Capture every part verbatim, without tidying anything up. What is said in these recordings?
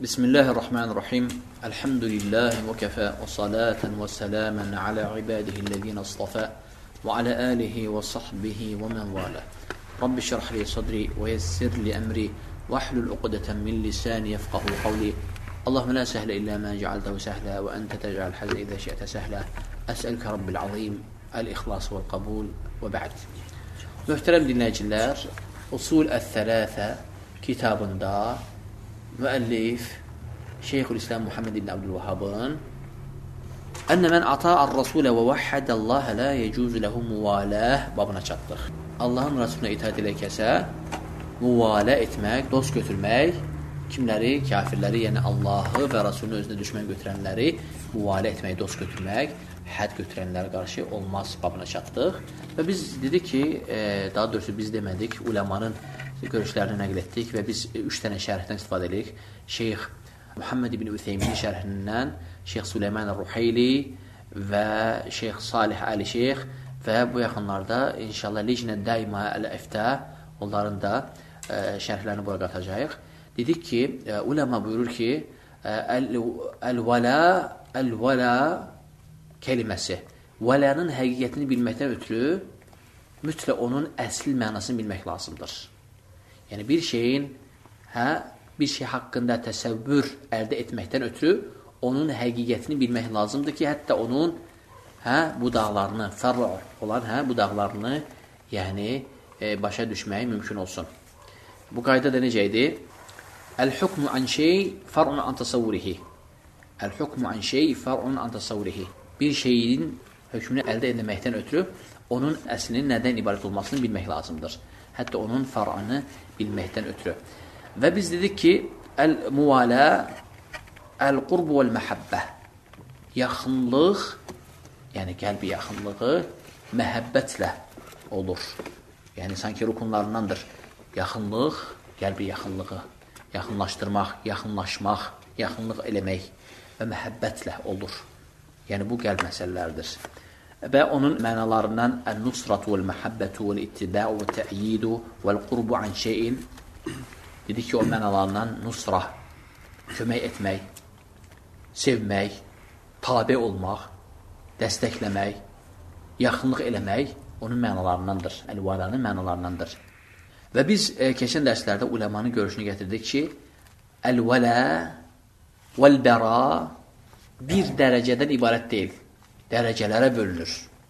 Bismillahirrahmanirrahim. Elhamdülillahi ve kefa ve salaten ve selamen ala ibadihillezine istafa ve ala alihi ve sahbihi ve men vala. Rabbi şrah li sadri ve yessir li emri ve ahlul uqdeten min lisani yefqahu kavli. Allahümme la sehle illa ma cealtehu sehla ve ente tec'al hazne idha şi'te sehla. Es'elke Rabbil azim el-ihlas vel kabul ve ba'd. Möhtərəm dinləyicilər, Usul əl-Thələthə kitabında müəllif Şeyxülislam Muhammed ibn Abdülvahhabın Ənə mən ata'ar rasulə və vəhhədəllahə la yecuzu lehu muvaləh babına çatdıq. Allahın Rasuluna itaat ilə kəsə muvalə etmək, dost götürmək, kimləri? Kafirləri, yəni Allahı və Rasulunu özünə düşmən götürənləri muvalə etmək, dost götürmək, hədd götürənlərə qarşı olmaz babına çatdıq. Və biz dedik ki, e, daha doğrusu biz demədik, uləmanın görüşlərini nəql etdik və biz üç dənə şərhdən istifadə edirik. Şeyx Muhammed ibn Ütheyminin şərhindən, Şeyx Süleyman Ruhayli və Şeyx Salih Ali Şeyx və bu yaxınlarda inşallah Licnə Daima Əl-Əftə onların da e, şərhlərini bura qatacağıq. Dedik ki, e, uləma buyurur ki, Əl-Vəla Əl-Vəla keliməsi vəlanın həqiqətini bilməkdən ötürü mütləq onun əsl mənasını bilmək lazımdır. Yəni bir şeyin, hə, bir şey haqqında təsəvvür əldə etməkdən ötürü onun həqiqətini bilmək lazımdır ki, hətta onun hə, budaqlarını, fərr olan hə, budaqlarını yəni e, başa düşmək mümkün olsun. Bu qayda da necə idi? Əl-hukmu an şey far'un an tasavvurihi. Əl-hukmu an şey far'un an tasavvurihi. Bir şeyin hökmünü əldə etməkdən ötürü onun əslinin nədən ibarət olmasını bilmək lazımdır. Hətta onun far'ını bilməkdən ötürü. Və biz dedik ki, əl-muvalə, əl-qurbu vəl-məhəbbə. Yaxınlıq, yəni qəlbi yaxınlığı məhəbbətlə olur. Yəni sanki rukunlarındandır. Yaxınlıq, qəlbi yaxınlığı. Yaxınlaşdırmaq, yaxınlaşmaq, yaxınlıq eləmək və məhəbbətlə olur. Yəni bu qəlb məsələləridir. Və onun mənalarından el-nusratu vel-məhəbbətu vel-ittiba'u vel-tə'yidu vel-qurbu an şeyin dedik ki, o mənalarından nusra, kömək etmək, sevmək, tabi olmaq, dəstəkləmək, yaxınlıq eləmək onun mənalarındandır, əl-valanın mənalarındandır. Və biz e, keçən dərslərdə uləmanın görüşünü gətirdik ki, əl-vələ vəl-bəra bir dərəcədən ibarət deyil. Dərəcələrə bölünür.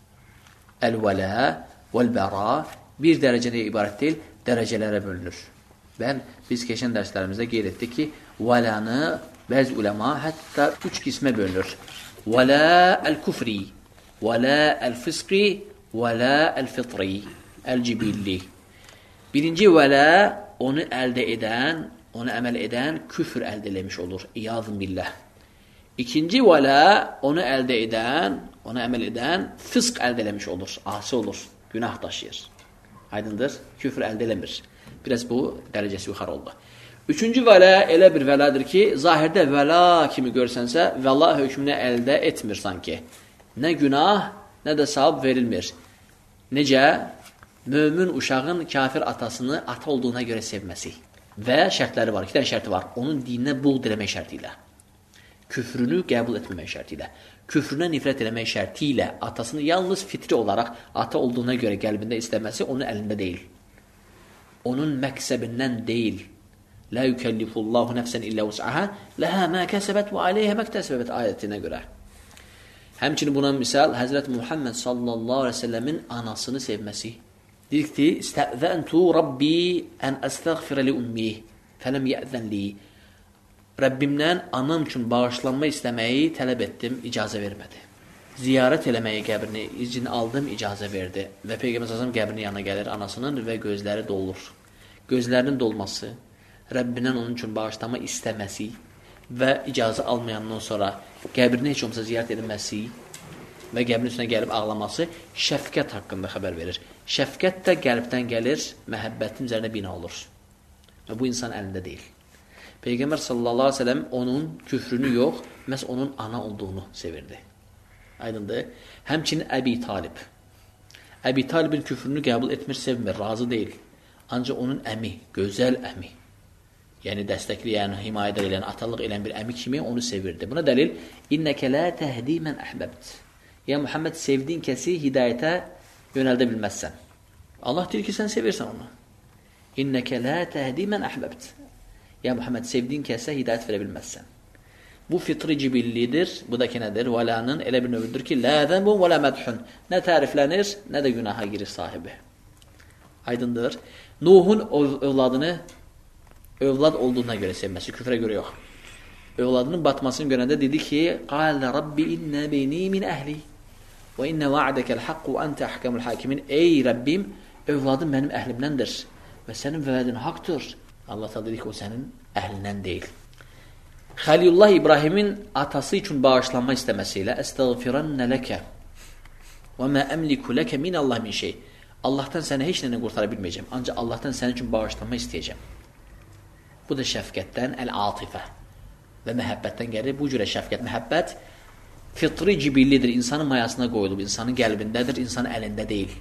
Əl-vələ vəl-bəra bir dərəcədən ibarət deyil, dərəcələrə bölünür. Və biz keçən dərslərimizdə qeyd etdik ki, vəlanı bəzi uləma hətta üç qismə bölünür. Vələ əl-küfri, vələ əl-fiskri, vələ əl-fitri, əl-cibilli. Birinci vələ onu əldə edən, onu əməl edən küfr əldə eləmiş olur. İyazım billah. İkinci vələ onu əldə edən, onu əməl edən fısk əldə eləmiş olur, asi olur, günah daşıyır. Aydındır, küfr əldə eləmir. Biraz bu dərəcəsi yuxarı oldu. Üçüncü vələ elə bir vəladır ki, zahirdə vəla kimi görsənsə, vəla hökmünü əldə etmir sanki. Nə günah, nə də savab verilmir. Necə? Mömin uşağın kafir atasını ata olduğuna görə sevməsi. Və şərtləri var, iki dənə şərti var. Onun dininə buğd eləmək şərti ilə. Küfrünü qəbul etməmək şərti ilə. Küfrünə nifrət eləmək şərti ilə atasını yalnız fitri olaraq ata olduğuna görə qəlbində istəməsi onun əlində deyil. Onun məqsəbindən deyil. La yukellifullahu nəfsən illə vus'aha, ləhə mə kəsəbət və aleyhə məktəsəbət ayətinə görə. Həmçinin buna misal Həzrət Muhammed sallallahu aleyhi ve sellemin anasını sevməsi. Dedik ki, istəzəntu Rabbi ən əstəğfirə li ummi, fələm yəzən li. Rəbbimdən anam üçün bağışlanma istəməyi tələb etdim, icazə vermədi. Ziyarət eləməyi qəbrini, izin aldım, icazə verdi. Və Peyğəmbər sallallahu əleyhi və səlləm qəbrinin yanına gəlir anasının və gözləri dolur. Gözlərinin dolması, Rəbbindən onun üçün bağışlanma istəməsi və icazə almayandan sonra qəbrini heç olmasa ziyarət edilməsi və qəbrin üstünə gəlib ağlaması şəfqət haqqında xəbər verir. Şəfqət də qəlbdən gəlir, məhəbbətin üzərinə bina olur. Və bu insan əlində deyil. Peyğəmbər sallallahu aleyhi ve sellem onun küfrünü yox, məhz onun ana olduğunu sevirdi. Aydındır. Həmçinin Əbi Talib. Əbi Talibin küfrünü qəbul etmir, sevmir, razı deyil. Ancaq onun əmi, gözəl əmi, yəni dəstəkləyən, himayət edən, atalıq edən bir əmi kimi onu sevirdi. Buna dəlil, İnnəkə lə təhdi mən əhbəbt. Ya Muhammed, sevdiyin kəsi hidayətə yönəldə bilməzsən. Allah deyir ki, sən sevirsən onu. İnnəkə lə təhdi mən əhbəbt. Ya Muhammed, sevdiyin kəsə hidayət verə bilməzsən. Bu fitri cibillidir. Bu da ki, nədir? Vəlanın elə bir növüdür ki, lə zənbun və lə mədhun. Nə təriflənir, nə də günaha girir sahibi. Aydındır. Nuhun övladını övlad olduğuna görə sevməsi, küfrə görə yox. Övladının batmasını görəndə dedi ki, qalə Rabbi innə beyni min əhli və innə va'dəkəl haqqu və əntə əhkəmül hakimin. Ey Rəbbim, övladım mənim əhlimdəndir və sənin vədin haqdır. Allah da dedi ki, o sənin əhlindən deyil. Xəlilullah İbrahimin atası üçün bağışlanma istəməsi ilə əstəğfirannə ləkə və mə əmliku ləkə minəllah min şey. Allahdan səni heç nəylə qurtara bilməyəcəm. Ancaq Allahdan sənin üçün bağışlanma istəyəcəm. Bu da şəfqətdən, əl-atifə və məhəbbətdən gəlir. Bu cürə şəfqət, məhəbbət fitri cibillidir. İnsanın mayasına qoyulub, insanın qəlbindədir, insanın əlində deyil.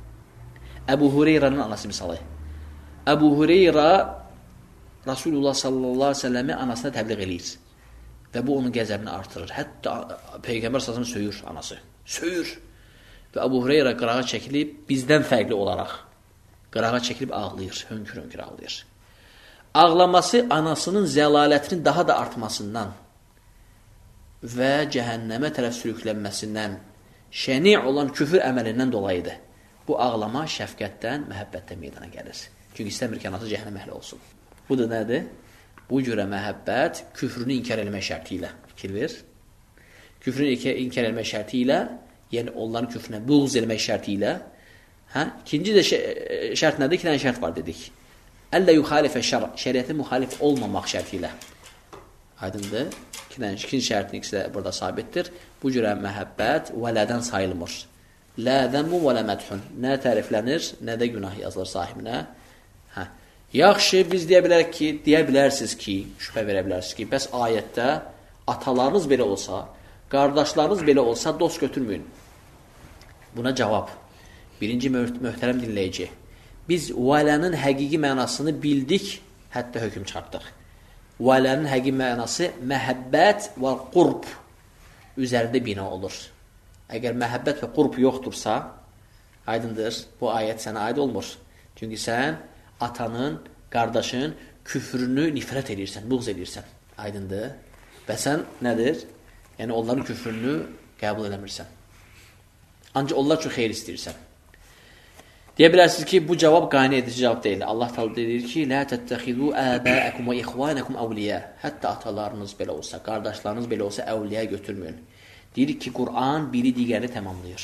Əbu Hureyranın anası misalı. Əbu Hureyra Rasulullah sallallahu aleyhi ve sellem'i anasına təbliğ eləyir. Və bu onun qəzəbini artırır. Hətta Peyğəmbər sallallahu aleyhi ve sellem söyür anası. Söyür. Və Əbu Hureyra qırağa çəkilib, bizdən fərqli olaraq qırağa çəkilib ağlayır, hönkür-hönkür ağlayır. Ağlaması anasının zəlalətinin daha da artmasından və cəhənnəmə tərəf sürüklənməsindən, şəni olan küfür əməlindən dolayıdır. Bu ağlama şəfqətdən, məhəbbətdən meydana gəlir. Çünki istəmir ki, anası cəhənnəm əhli olsun. Bu da nədir? Bu cürə məhəbbət küfrünü inkar eləmək şərti ilə fikir ver. Küfrünü inkar eləmək şərti ilə, yəni onların küfrünə buğz eləmək şərti ilə. Hə? İkinci də şərt nədir? İki dənə şərt var dedik. Əllə yuxalifə şər, şəriyyətə müxalif olmamaq şərti ilə. Aydındır? İki dənə, ikinci şərtin ikisi də burada sabitdir. Bu cürə məhəbbət vələdən sayılmır. Lə zəmmu və lə mədhun. Nə təriflənir, nə də günah yazılır sahibinə. Hə. Yaxşı, biz deyə bilərik ki, deyə bilərsiniz ki, şübhə verə bilərsiniz ki, bəs ayətdə atalarınız belə olsa, qardaşlarınız belə olsa, dost götürməyin. Buna cavab. Birinci möhtərəm dinləyici. Biz vələnin həqiqi mənasını bildik, hətta hökm çıxartdıq. Vələnin həqiqi mənası məhəbbət və qurb üzərində bina olur. Əgər məhəbbət və qurb yoxdursa, aydındır, bu ayət sənə aid olmur. Çünki sən atanın, qardaşın küfrünü nifrət edirsən, buğz edirsən. Aydındır. Və sən nədir? Yəni, onların küfrünü qəbul eləmirsən. Ancaq onlar üçün xeyir istəyirsən. Deyə bilərsiniz ki, bu cavab qane edici cavab deyil. Allah təala deyir ki, "Lə təttəxizu əbəəkum və ixvanakum əvliya." Hətta atalarınız belə olsa, qardaşlarınız belə olsa əvliya götürməyin. Deyir ki, Quran biri digərini tamamlayır.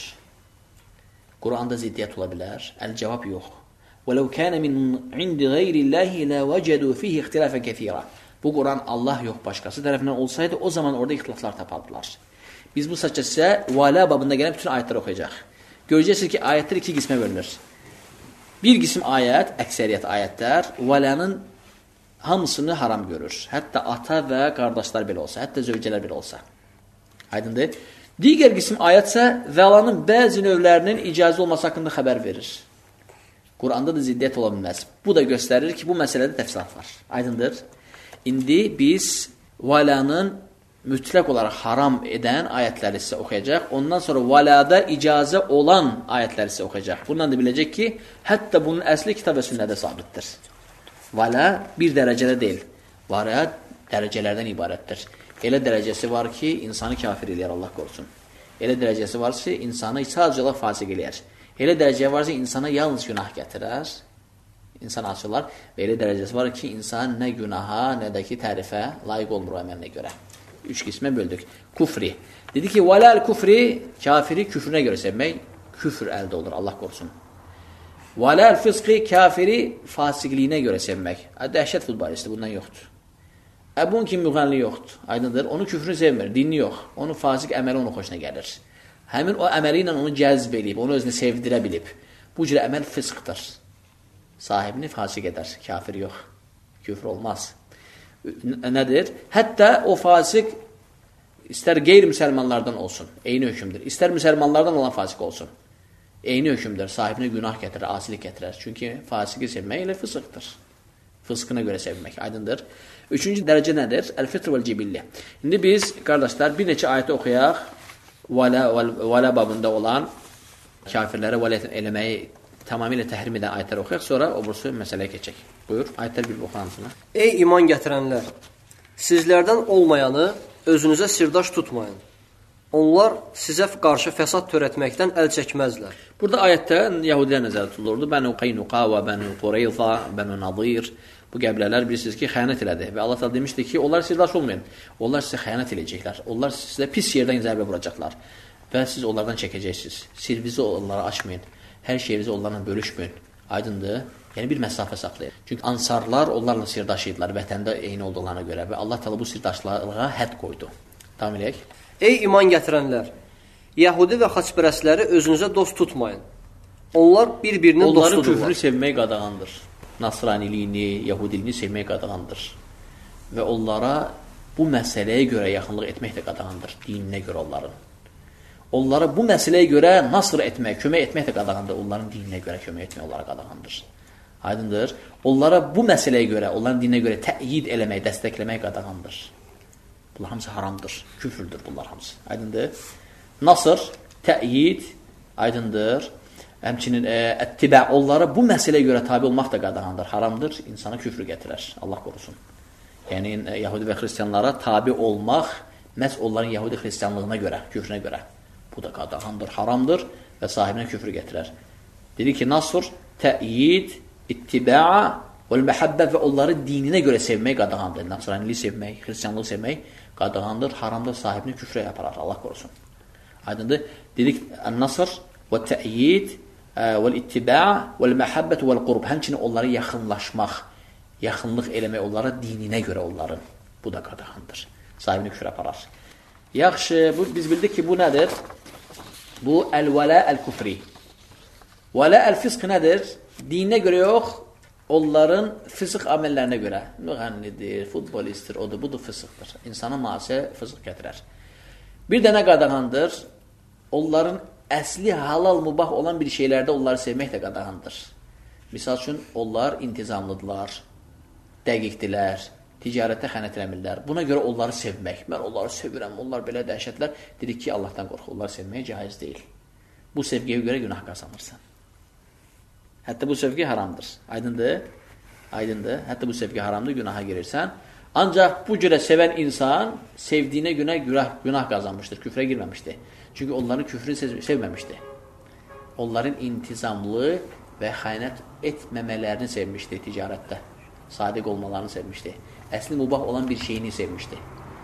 Quranda ziddiyyət ola bilər. Əl-cavab yox. وَلَوْ كَانَ مِنْ عِنْدِ غَيْرِ اللّٰهِ لَا وَجَدُوا فِيهِ اِخْتِلَافًا كَثِيرًا. Bu Quran Allah yox başqası tərəfindən olsaydı, o zaman orada ixtilaflar tapardılar. Biz bu saçda sizə vələ babında gələn bütün ayətləri oxuyacaq. Görəcəksiniz ki, ayətlər iki qismə bölünür. Bir qism ayət, əksəriyyət ayətlər, vələnin hamısını haram görür. Hətta ata və qardaşlar belə olsa, hətta zövcələr belə olsa. Aydındır. Digər qism ayətsə, vəlanın bəzi növlərinin icazə olması haqqında xəbər verir. Quranda da ziddiyyət ola bilməz. Bu da göstərir ki, bu məsələdə təfsilat var. Aydındır. İndi biz vəlanın mütləq olaraq haram edən ayətləri sizə oxuyacaq. Ondan sonra vəlada icazə olan ayətləri sizə oxuyacaq. Bundan da biləcək ki, hətta bunun əsli kitab və sünnədə sabitdir. Vəla bir dərəcədə deyil. Vəla dərəcələrdən ibarətdir. Elə dərəcəsi var ki, insanı kafir eləyər, Allah qorusun. Elə dərəcəsi var ki, insanı sadəcə olaraq fasiq eləyər. Elə dərəcə var ki, insana yalnız günah gətirər, insan açılar və elə dərəcəsi var ki, insan nə günaha, nə də ki, tərifə layiq olmur o əməlinə görə. Üç qismə böldük. Kufri. Dedi ki, vələl kufri, kafiri küfrünə görə sevmək, küfr əldə olur, Allah qorusun. Vələl fıskı, kafiri fasiqliyinə görə sevmək. Dəhşət futbolisti, bundan yoxdur. Əbun kimi müğənli yoxdur, aydındır. Onun küfrünü sevmir, dinli yox. Onun fasiq əməli onun xoşuna gəlir. Həmin o əməli ilə onu cəzb eləyib, onu özünü sevdirə bilib. Bu cür əməl fıskdır. Sahibini fasiq edər, kafir yox. Küfr olmaz. Nədir? Hətta o fasiq istər qeyri-müsəlmanlardan olsun, eyni hökümdür. İstər müsəlmanlardan olan fasiq olsun. Eyni hökümdür, sahibinə günah gətirir, asilik gətirir. Çünki fasiqi sevmək elə fısıqdır. Fıskına görə sevmək, aydındır. Üçüncü dərəcə nədir? Əl-fitr vəl-cibilli. İndi biz, qardaşlar, bir neçə ayəti oxuyaq. Vələ, vələ babında olan kafirlərə vəliyyət eləməyi tamamilə təhrim edən ayətlər oxuyaq. Sonra o bursu məsələyə keçək. Buyur, ayətlər bir oxuyansına. Ey iman gətirənlər! Sizlərdən olmayanı özünüzə sirdaş tutmayın. Onlar sizə qarşı fəsad törətməkdən əl çəkməzlər. Burada ayətdə Yahudilər nəzərdə tutulurdu. Bənu Qaynuqa və Bənu Qureyza, Bənu Nadir. Bu qəbilələr bilirsiniz ki, xəyanət elədi. Və Allah təala demişdi ki, onlar sirdaş olmayın. Onlar sizə xəyanət eləyəcəklər. Onlar sizə pis yerdən zərbə vuracaqlar. Və siz onlardan çəkəcəksiniz. Sirrinizi onlara açmayın. Hər şeyinizi onlarla bölüşməyin. Aydındır? Yəni bir məsafə saxlayın. Çünki ansarlar onlarla sirdaş idilər vətəndə eyni olduqlarına görə və Allah təala bu sirdaşlığa hədd qoydu. Davam edək. Ey iman gətirənlər! Yəhudi və xaçpərəstləri özünüzə dost tutmayın. Onlar bir-birinin Onların dostudurlar. Onların küfrü sevmək qadağandır. Nasraniliyini, Yəhudiliyini sevmək qadağandır. Və onlara bu məsələyə görə yaxınlıq etmək də qadağandır. Dininə görə onların. Onlara bu məsələyə görə nasr etmək, kömək etmək də qadağandır. Onların dininə görə kömək etmək onlara qadağandır. Aydındır. Onlara bu məsələyə görə, onların dininə görə təyid eləmək, dəstəkləmək qadağandır. Bunlar hamısı haramdır, küfürdür bunlar hamısı. Aydındır. Nasr, təyid, aydındır. Həmçinin e, əttibə, onlara bu məsələyə görə tabi olmaq da qadağandır, haramdır, insana küfrü gətirər. Allah qorusun. Yəni, e, Yahudi və Xristiyanlara tabi olmaq, məhz onların Yahudi Xristiyanlığına görə, küfrünə görə. Bu da qadağandır, haramdır və sahibinə küfrü gətirər. Dedi ki, nasr, təyid, ittibə vəl-məhəbbə və onları dininə görə sevmək qadağandır. Nasraniliyi sevmək, Xristiyanlığı sevmək qadağandır, haramdır, sahibini küfrə aparar. Allah qorusun. Aydındır. Dedik, ən-nasr və tə'yid vəl-ittibə vəl-məhəbbət vəl-qurb. Həmçinin onlara yaxınlaşmaq, yaxınlıq eləmək onlara dininə görə onların. Bu da qadağandır. Sahibini küfrə aparar. Yaxşı, bu, biz bildik ki, bu nədir? Bu, əl-vələ əl-küfri. Vələ əl-fisq nədir? Dininə görə yox, onların fısıq əməllərinə görə. Müğənnidir, futbolistdir, odur, budur fısıqdır. İnsana müasə fısıq gətirər. Bir dənə qadağandır, onların əsli halal mübah olan bir şeylərdə onları sevmək də qadağandır. Misal üçün, onlar intizamlıdırlar, dəqiqdilər, ticarətdə xənət eləmirlər. Buna görə onları sevmək. Mən onları sevirəm, onlar belə dəhşətlər. Dedik ki, Allahdan qorxu, onları sevməyə caiz deyil. Bu sevgiyə görə günah qazanırsan. Hətta bu sevgi haramdır. Aydındır? Aydındır. Hətta bu sevgi haramdır, günaha girirsən. Ancaq bu cürə sevən insan sevdiyinə günə günah, günah qazanmışdır, küfrə girməmişdir. Çünki onların küfrünü sev sevməmişdir. Onların intizamlı və xəyanət etməmələrini sevmişdi ticarətdə. Sadiq olmalarını sevmişdi. Əsli mübah olan bir şeyini sevmişdi.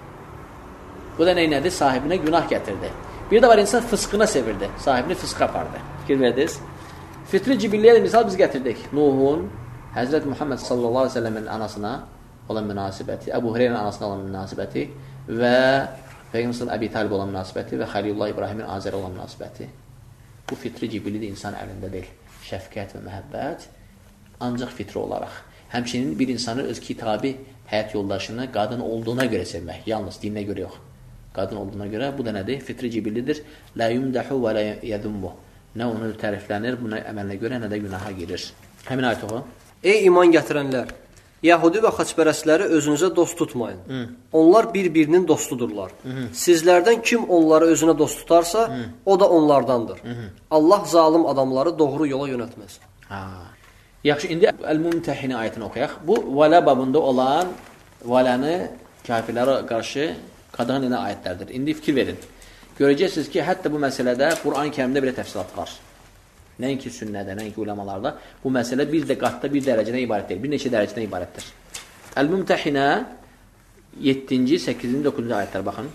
Bu da neynədir? Sahibinə günah gətirdi. Bir də var, insan fıskına sevirdi. Sahibini fıska apardı. Fikir verdiniz? Fitri cibilliyə də misal biz gətirdik. Nuhun, Həzrət Muhammed sallallahu aleyhi ve sellemin anasına olan münasibəti, Əbu Hüreyrənin anasına olan münasibəti və Peyğəmbər Əbi Talib olan münasibəti və Xəlilullah İbrahimin Azərə olan münasibəti. Bu fitri cibilli də insan əlində deyil. Şəfqət və məhəbbət ancaq fitri olaraq. Həmçinin bir insanın öz kitabi həyat yoldaşını qadın olduğuna görə sevmək. Yalnız dininə görə yox. Qadın olduğuna görə bu da nədir? Fitri cibillidir. Lə yumdahu və lə yədummu. Nə onu təriflənir, buna əməlinə görə, nə də günaha girir. Həmin ayət oxu. Ey iman gətirənlər! Yəhudi və xaçpərəstləri özünüzə dost tutmayın. Hı. Onlar bir-birinin dostudurlar. Hı. Sizlərdən kim onları özünə dost tutarsa, Hı. o da onlardandır. Hı. Allah zalim adamları doğru yola yönətməz. Ha. Yaxşı, indi Əl-Mumtəhini ayətini oxuyaq. Bu, vələ babında olan vələni kafirlərə qarşı qadağan edən ayətlərdir. İndi fikir verin. Görəcəksiniz ki, hətta bu məsələdə Quran-ı Kərimdə belə təfsilat var. Nəinki sünnədə, nəinki ulamalarda. Bu məsələ bir də qatda bir dərəcədən ibarət deyil. Bir neçə dərəcədən ibarətdir. Əl-Mumtəhinə yeddinci, səkkizinci, doqquzuncu ayətlər baxın.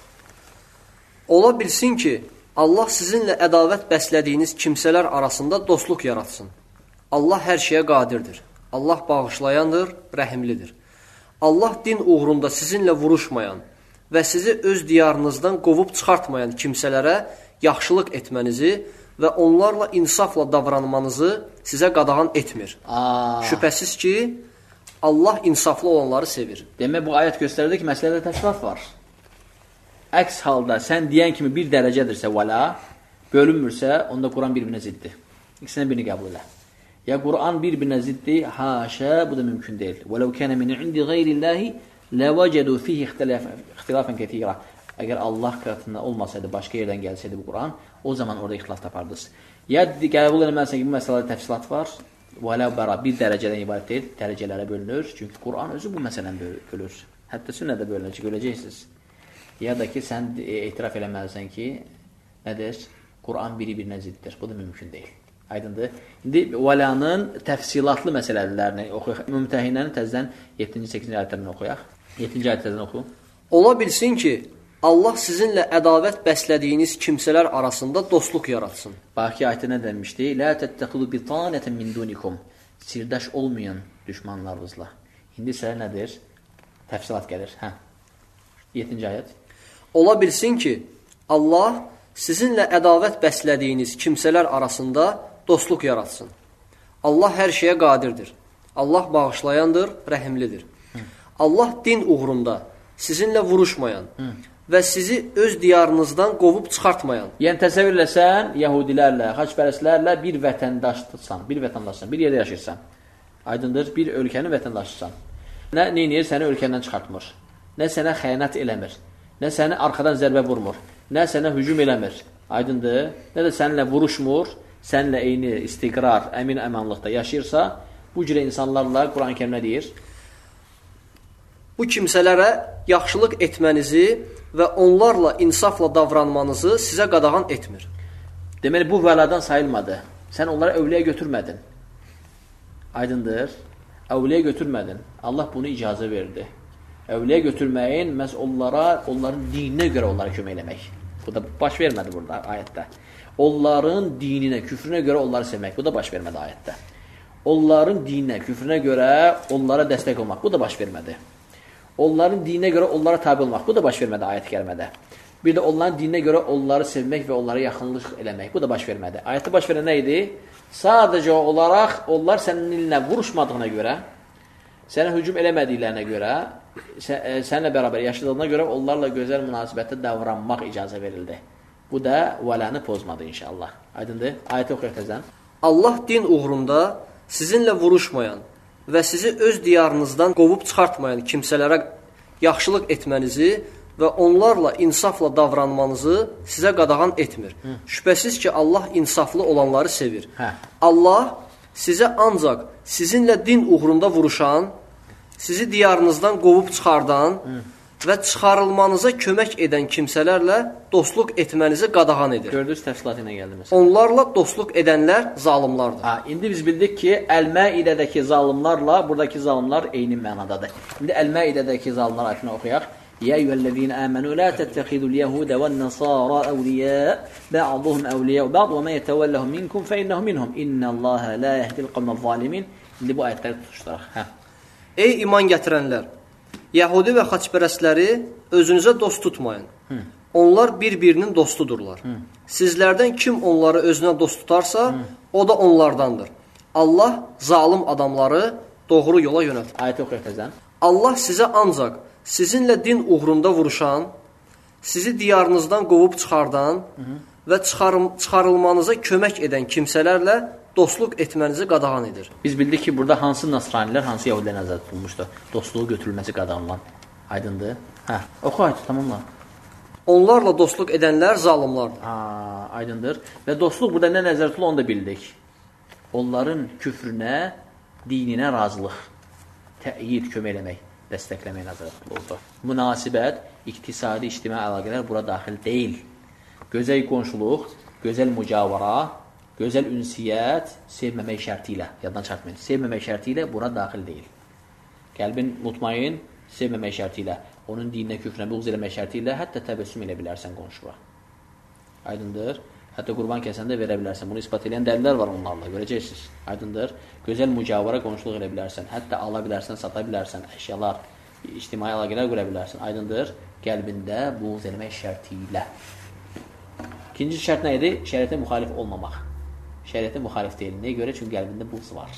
Ola bilsin ki, Allah sizinlə ədavət bəslədiyiniz kimsələr arasında dostluq yaratsın. Allah hər şeyə qadirdir. Allah bağışlayandır, rəhimlidir. Allah din uğrunda sizinlə vuruşmayan və sizi öz diyarınızdan qovub çıxartmayan kimsələrə yaxşılıq etmənizi və onlarla insafla davranmanızı sizə qadağan etmir. Aa. Şübhəsiz ki, Allah insaflı olanları sevir. Demək, bu ayət göstərir ki, məsələdə təfsilat var. Əks halda sən deyən kimi bir dərəcədirsə vəla, bölünmürsə, onda Quran bir-birinə ziddir. İkisindən birini qəbul elə. Ya Kur'an birbirine ziddi, haşa, bu da mümkün değil. وَلَوْ كَانَ مِنْ عِنْدِ غَيْرِ اللّٰهِ لَوَجَدُوا ف۪يهِ اِخْتِلَافًا كَثِيرًا. Eğer Allah katında olmasaydı, başka yerden gelseydi bu Kur'an, o zaman orada ixtilaf tapardınız. Ya qəbul eləməlisən ki, bu məsələdə təfsilat var, vələ bəra, bir dərəcədən ibarət deyil, dərəcələrə bölünür. Çünki Kur'an özü bu məsələni bölür. Hətta sünnədə bölünür ki, görəcəksiniz. Ya da ki, sən etiraf eləməlisən ki, nədir? Kur'an biri-birinə ziddir. Bu da mümkün deyil. Aydındır. İndi vəlanın təfsilatlı məsələlərini oxuyaq. Mümtəhinənin təzdən yeddinci səkkizinci ayətlərini oxuyaq. yeddinci ayət təzdən oxu. Ola bilsin ki, Allah sizinlə ədavət bəslədiyiniz kimsələr arasında dostluq yaratsın. Baki ayətdə nə demişdi? Lə təttəxidu bitanətən min dunikum. Sirdaş olmayan düşmanlarınızla. İndi isə nədir? Təfsilat gəlir. Hə. yeddinci ayət. Ola bilsin ki, Allah sizinlə ədavət bəslədiyiniz kimsələr arasında dostluq yaratsın. Allah hər şeyə qadirdir. Allah bağışlayandır, rəhimlidir. Hı. Allah din uğrunda sizinlə vuruşmayan Hı. və sizi öz diyarınızdan qovub çıxartmayan. Yəni təsəvvür eləsən, Yahudilərlə, xaçpərəstlərlə bir vətəndaşdırsan, bir vətəndaşsan, bir yerdə yaşayırsan. Aydındır, bir ölkənin vətəndaşısan. Nə neyir, səni ölkəndən çıxartmır. Nə sənə xəyanət eləmir. Nə səni arxadan zərbə vurmur. Nə sənə hücum eləmir. Aydındır. Nə də səninlə vuruşmur. Səninlə eyni istiqrar, əmin əmanlıqda yaşayırsa, bu cürə insanlarla Quran-ı Kərim nə deyir? Bu kimsələrə yaxşılıq etmənizi və onlarla insafla davranmanızı sizə qadağan etmir. Deməli, bu vəladan sayılmadı. Sən onlara övliyə götürmədin. Aydındır. Övliyə götürmədin. Allah bunu icazə verdi. Övliyə götürməyin, məhz onlara, onların dininə görə onlara kömək eləmək. Bu da baş vermədi burada ayətdə. Onların dininə, küfrünə görə onları sevmək. Bu da baş vermədi ayətdə. Onların dininə, küfrünə görə onlara dəstək olmaq. Bu da baş vermədi. Onların dininə görə onlara tabi olmaq. Bu da baş vermədi ayət-i kərimədə. Bir də onların dininə görə onları sevmək və onlara yaxınlıq eləmək. Bu da baş vermədi. Ayətdə baş verən nə idi? Sadəcə olaraq onlar səninlə vuruşmadığına görə, sənə hücum eləmədiklərinə görə, səninlə bərabər yaşadığına görə onlarla gözəl münasibətdə davranmaq icazə verildi. Bu da vələni pozmadı inşallah. Aydındır? Ayəti oxuyaq təzən. Allah din uğrunda sizinlə vuruşmayan və sizi öz diyarınızdan qovub çıxartmayan kimsələrə yaxşılıq etmənizi və onlarla insafla davranmanızı sizə qadağan etmir. Hı. Şübhəsiz ki, Allah insaflı olanları sevir. Hə. Allah sizə ancaq sizinlə din uğrunda vuruşan, sizi diyarınızdan qovub çıxardan Hı. və çıxarılmanıza kömək edən kimsələrlə dostluq etmənizi qadağan edir. Gördünüz, təfsilatı ilə gəldi məsələn. Onlarla dostluq edənlər zalimlardır. Ha, indi biz bildik ki, Əl-Məidədəki zalimlarla buradakı zalimlar eyni mənadadır. İndi Əl-Məidədəki zalimlar ayətini oxuyaq. يا أيها الذين آمنوا لا تتخذوا اليهود والنصارى أولياء بعضهم أولياء بعض وما يتولهم منكم فإنه منهم إن الله لا يهدي القوم الظالمين. İndi bu ayətləri tutuşturaq. Hə. Ey iman gətirənlər, Yəhudi və xaçpərəstləri özünüzə dost tutmayın. Hı. Onlar bir-birinin dostudurlar. Hı. Sizlərdən kim onları özünə dost tutarsa, Hı. o da onlardandır. Allah zalim adamları doğru yola yönəltir. Ayəti oxuyaq təzən. Allah sizə ancaq sizinlə din uğrunda vuruşan, sizi diyarınızdan qovub çıxardan Hı -hı. və çıxarım, çıxarılmanıza kömək edən kimsələrlə dostluq etmənizi qadağan edir. Biz bildik ki, burada hansı nasranilər, hansı yəhudilər nəzərdə tutulmuşdur? Dostluğu götürülməsi qadağanlan. Aydındır? Hə, oxu ayəti tamamla. Onlarla dostluq edənlər zalimlardır. Ha, aydındır. Və dostluq burada nə nəzərdə tutulur onu da bildik. Onların küfrünə, dininə razılıq, təyid, kömək eləmək, dəstəkləmək nəzərdə tutulurdu. Münasibət, iqtisadi, ictimai əlaqələr bura daxil deyil. Gözəl qonşuluq, gözəl mücavara, gözəl ünsiyyət, sevməmək şərti ilə, yaddan çarpmayın, sevməmək şərti ilə bura daxil deyil. Qəlbin mutmain, sevməmək şərti ilə, onun dininə, küfrünə, buğz eləmək şərti ilə, hətta təbəssüm elə bilərsən qonşuğa. Aydındır. Hətta qurban kəsəndə verə bilərsən. Bunu ispat edən dəlillər var onlarla, görəcəksiniz. Aydındır. Gözəl mücavara qonşuluq elə bilərsən. Hətta ala bilərsən, sata bilərsən, əşyalar, ictimai əlaqələr qura bilərsən. Aydındır. Qəlbində buğz eləmək şərti ilə. İkinci şərt nə idi? Şəriətə müxalif olmamaq. Şəriətə müxalif deyil. Nəyə görə? Çünki qəlbində buğz var.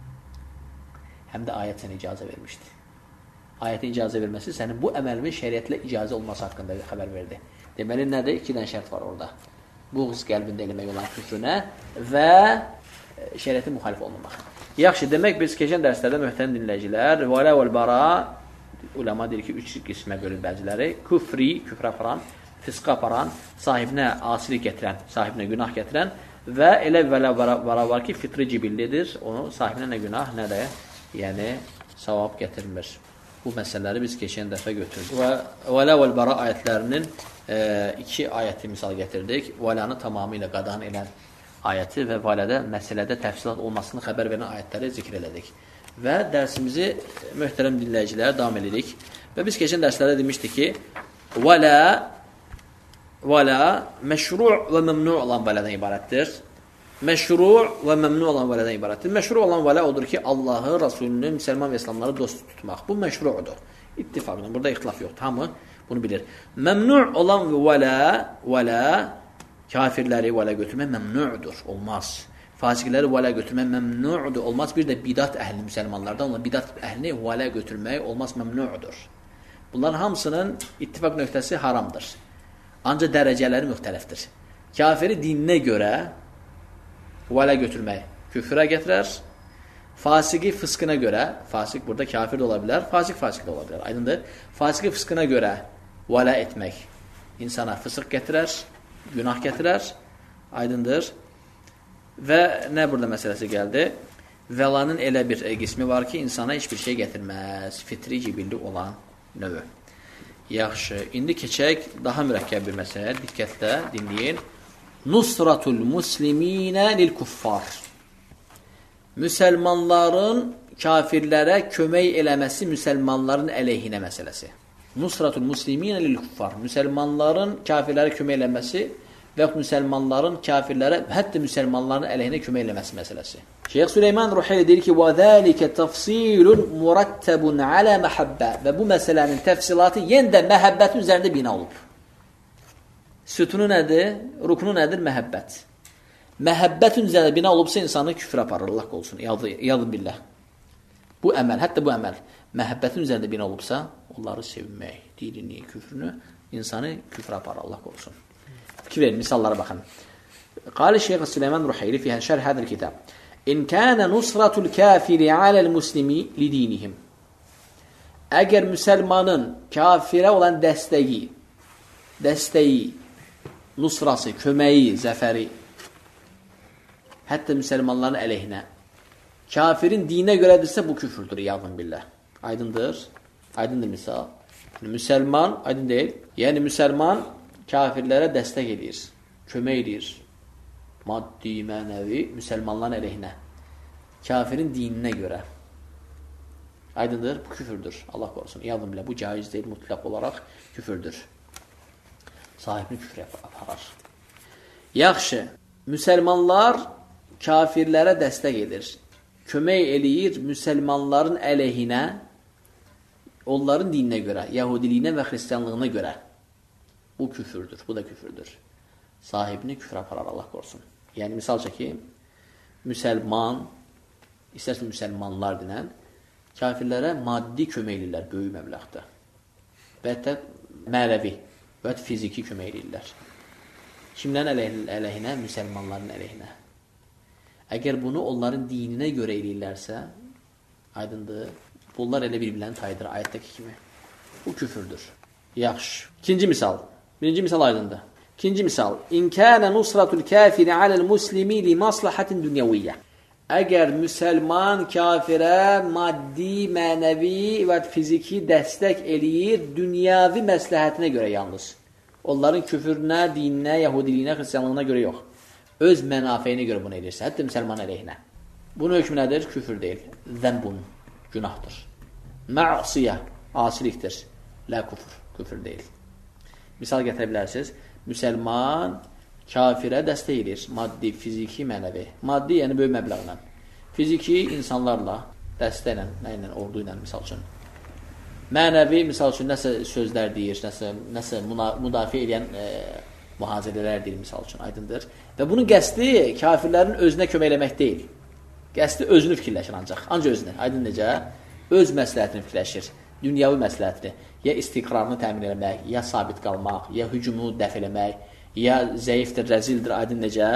Həm də ayət sənə icazə vermişdi. Ayətin icazə verməsi sənin bu əməlin şəriətlə icazə olması haqqında bir xəbər verdi. Deməli, nədir? İki dənə şərt var orada. Buğz qəlbində eləmək olan küfrünə və şəriətin müxalif olmamaq. Yaxşı, demək biz keçən dərslərdə möhtərəm dinləyicilər, vələ vəl-bara ulama deyir ki, üç qismə bölür bəziləri. Küfri, küfrə aparan, fisqa aparan, sahibinə asilik gətirən, sahibinə günah gətirən və elə vələ-vələ var ki, fitri cibillidir, onu sahibinə nə günah, nə də yəni savab gətirmir. Bu məsələləri biz keçən dəfə götürdük. Və vələ vəl-bara ayətlərinin e, iki ayəti misal gətirdik. Vəlanı tamamilə qadağan edən ayəti və vələdə məsələdə təfsilat olmasını xəbər verən ayətləri zikr elədik. Və dərsimizi möhtərəm dinləyicilərə davam edirik. Və biz keçən dərslərdə demişdik ki, vələ vələ məşru' və məmnu' olan vələdən ibarətdir. Məşru' və məmnu' olan vələdən ibarətdir. Məşru' olan vələ odur ki, Allahı, Rasulünü, müsəlman və İslamları dost tutmaq. Bu məşru'dur. İttifaqla. Burada ixtilaf yoxdur. Hamı bunu bilir. Məmnu' olan vələ, vələ kafirləri vələ götürmək məmnu'dur. Olmaz. Fasiqləri vələ götürmək məmnu'dur. Olmaz. Bir də bidat əhli müsəlmanlardan olan bidat əhlini vələ götürmək olmaz, məmnu'dur. Bunların hamısının ittifaq nöqtəsi haramdır. Ancaq dərəcələri müxtəlifdir. Kafiri dininə görə vələ götürmək küfrə gətirər. Fasiqi fıskına görə, fasiq burada kafir də ola bilər, fasiq fasiq də ola bilər. Aydındır. Fasiqi fıskına görə vələ etmək insana fısıq gətirər, günah gətirər. Aydındır. Və nə burada məsələsi gəldi? Vəlanın elə bir qismi var ki, insana heç bir şey gətirməz. Fitri cibilli olan növü. Yaxşı. İndi keçək daha mürəkkəb bir məsələ. Diqqətlə dinləyin. Nusratul musliminə lil kuffar. Müsəlmanların kafirlərə kömək eləməsi müsəlmanların əleyhinə məsələsi. Nusratul musliminə lil kuffar. Müsəlmanların kafirlərə kömək eləməsi və müsəlmanların kafirlərə, hətta müsəlmanların əleyhinə kömək eləməsi məsələsi. Şeyx Süleyman Ruhayli deyir ki, وَذَٰلِكَ تَفْصِيلٌ مُرَتَّبٌ عَلَى مَحَبَّةٍ. Və bu məsələnin təfsilatı yenə də məhəbbətin üzərində bina olub. Sütunu nədir? Rukunu nədir? Məhəbbət. Məhəbbətin üzərində bina olubsa insanı küfr aparır. Allah olsun. Yadın billah. Bu əməl, hətta bu əməl məhəbbətin üzərində bina olubsa, onları sevmək, dilini, küfrünü, insanı küfr aparır. Allah olsun. Fikir verin, misallara baxın. Qali Şeyx Süleyman Ruhayli fi şərh hədəl kitab. İn kənə nusratul kafiri aləl muslimi lidinihim. Əgər müsəlmanın kafirə olan dəstəyi, dəstəyi, nusrası, köməyi, zəfəri, hətta müsəlmanların əleyhinə, kafirin dinə görədirsə, bu küfürdür, yadın billah. Aydındır. Aydındır misal. Müsəlman, aydın deyil. Yəni, müsəlman kafirlərə dəstək edir, kömək edir. Maddi, mənəvi, müsəlmanların əleyhinə. Kafirin dininə görə. Aydındır, bu küfürdür. Allah qorusun. Yadın billah, bu caiz deyil, mutlaq olaraq küfürdür. Sahibini küfrə aparar. Yaxşı, müsəlmanlar kafirlərə dəstək edir, kömək eləyir müsəlmanların əleyhinə, onların dininə görə, yahudiliyinə və xristiyanlığına görə. Bu küfürdür, bu da küfürdür. Sahibini küfrə aparar, Allah qorusun. Yəni, misal çəkim, müsəlman, istərsə müsəlmanlar dinən, kafirlərə maddi kömək eləyirlər, böyük məbləğdə. Və hətta mənəvi və fiziki kömək eləyirlər. Kimlərin əleyhinə? Müsəlmanların əleyhinə. Əgər bunu onların dininə görə eləyirlərsə, aydındır, bunlar elə bir-birlərini taydır, ayətdəki kimi. Bu küfürdür. Yaxşı. İkinci misal. Birinci misal aydındır. İkinci misal. İn kənə nusratul kafiri aləl muslimi li maslahatin dünyaviyyə. Əgər müsəlman kafirə maddi, mənəvi və fiziki dəstək eləyir dünyavi məsləhətinə görə yalnız. Onların küfürünə, dininə, yahudiliyinə, xristiyanlığına görə yox. Öz mənafeyinə görə bunu edirsə, hətta müsəlman əleyhinə. Bunun hökmü nədir? Küfür deyil. Zənbun, günahdır. Ma'siyə, asilikdir. Lə küfür, küfür deyil. Misal gətirə bilərsiniz. Müsəlman kafirə dəstək edir. Maddi, fiziki, mənəvi. Maddi, yəni böyük məbləğlə. Fiziki insanlarla, dəstəklə, nə ilə, ordu ilə, misal üçün. Mənəvi, misal üçün, nəsə sözlər deyir, nəsə, nəsə müdafiə edən e, mühazirələr deyir, misal üçün, aydındır. Və bunun qəsdi kafirlərin özünə kömək eləmək deyil. Qəsdi özünü fikirləşir ancaq. Ancaq özünü. Aydın necə? Öz məsləhətini fikirləşir. Dünyavi məsləhətini. Ya istiqrarını təmin eləmək, ya sabit qalmaq, ya hücumu dəf eləmək, ya zəifdir, rəzildir, aydın necə?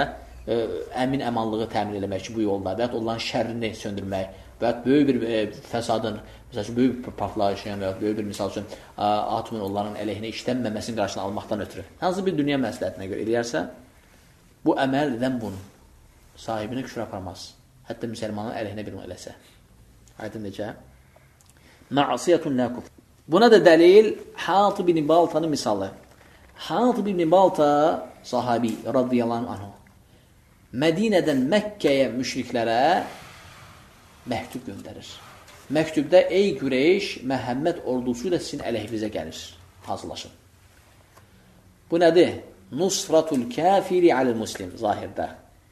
ə, əmin əmanlığı təmin etmək ki, bu yolda və ya onların şərrini söndürmək və ya böyük bir ə, fəsadın, məsəl üçün, böyük bir partlayışın və ya böyük bir, misal üçün, ə, atomun onların əleyhinə işlənməməsinin qarşısını almaqdan ötürü. Hansı bir dünya məsləhətinə görə eləyərsə, bu əməl edən bunu sahibinə küfr aparmaz. Hətta müsəlmanın əleyhinə bir onu eləsə. Aydın necə? Ma'asiyyətun la kufr. Buna da dəlil Hatib ibn Baltanın misalı. Hatib ibn Balta sahabi radiyallahu anhu Mədinədən Məkkəyə müşriklərə məktub göndərir. Məktubda ey Qureyş, Məhəmməd ordusu ilə sizin əleyhinizə gəlir. Hazırlaşın. Bu nədir? Nusratul kafiri aləl muslim zahirdə.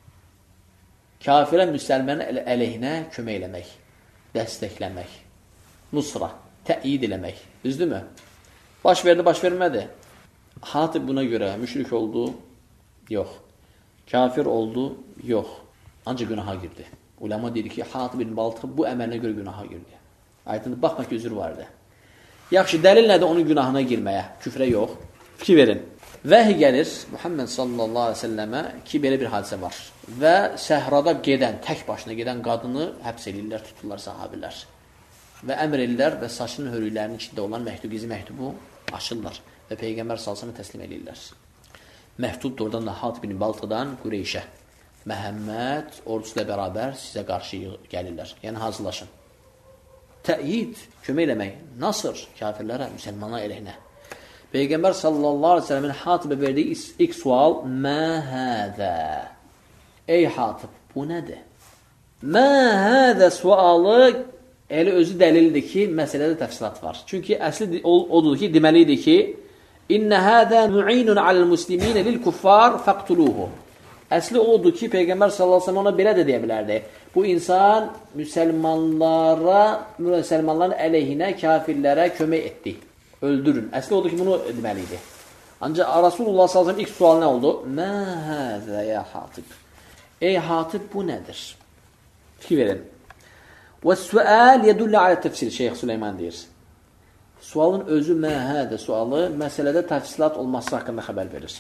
Kafirə müsəlmanın əleyhinə kömək eləmək, dəstəkləmək, nusra, təyid eləmək. Düzdürmü? Baş verdi, baş vermədi. Hatib buna görə müşrik oldu? Yox. Kafir oldu? Yox. Ancaq günaha girdi. Ulema dedi ki, Hatib ibn Baltı bu əməlinə görə günaha girdi. Aydın, baxma ki, üzr vardı. Yaxşı, dəlil nədir onun günahına girməyə? Küfrə yox. Fikir verin. Vəhiy gəlir Muhammed sallallahu aleyhi ve selləmə ki, belə bir hadisə var. Və səhrada gedən, tək başına gedən qadını həbs edirlər, tuturlar sahabilər. Və əmr edirlər və saçının hörüklərinin içində olan məktub, gizli məktubu açırlar. Və Peyğəmbər salsana təslim edirlər. Məktub da oradan da Hatib ibn Baltıdan Qureyşə. Məhəmməd ordusu ilə bərabər sizə qarşı gəlirlər. Yəni hazırlaşın. Təyid, kömək eləmək, nasır kafirlərə, müsəlmanlar əleyhinə. Peyğəmbər sallallahu aleyhi ve sellemin Hatibə verdiyi ilk sual Mə hədə? Ey Hatib, bu nədir? Mə hədə sualı elə özü dəlildir ki, məsələdə təfsilat var. Çünki əsli odur ki, deməlidir ki, İnnə hədə mu'inun aləl musliminə lil kuffar fəqtuluhu. Əsli odur ki, Peyğəmbər sallallahu aleyhi ve sellem ona belə də deyə bilərdi. Bu insan müsəlmanlara, müsəlmanların əleyhinə, kafirlərə kömək etdi. Öldürün. Əsli odur ki, bunu deməliydi. Ancaq Rasulullah sallallahu aleyhi ve sellem ilk sual nə oldu? Mə həzə ya Hatib? Ey Hatib, bu nədir? Fikir verin. Və sual yədullə alə təfsir, Şeyx Süleyman deyir. Sualın özü mə hədə sualı məsələdə təfsilat olması haqqında xəbər verir.